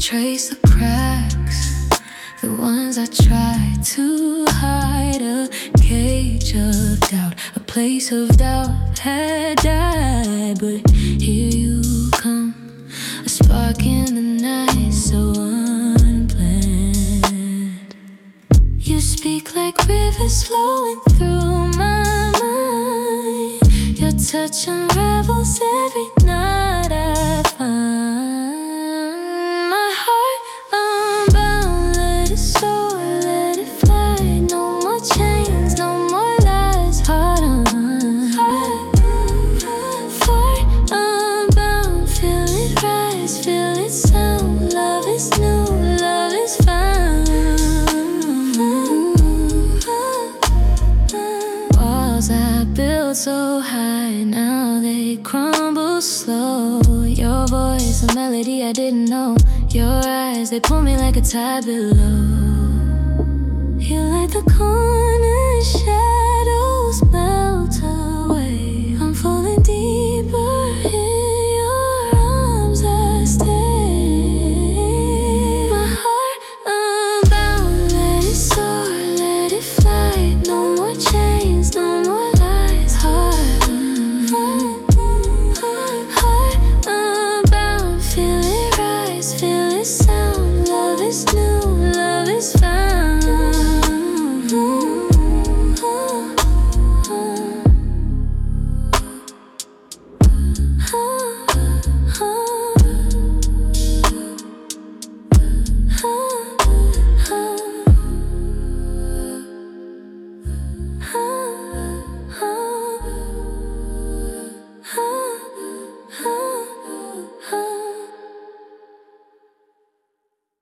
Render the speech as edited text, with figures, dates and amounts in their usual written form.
trace the cracks, the ones I tried to hide. A cage of doubt, a place of doubt had died. But here you come, a spark in the night, so unplanned. You speak like rivers flowing through my mind. Your touch unravels every night I find. My heart unbound, let it soar, let it fly. No more chains, no more lies. Heart unbound, feel it rise, feel it sound. Love is new, love is found. Walls I built so high, now they crumble slow. Your voice, a melody I didn't know. Your eyes, they pull me like a tide below. You light the corner shadows melt.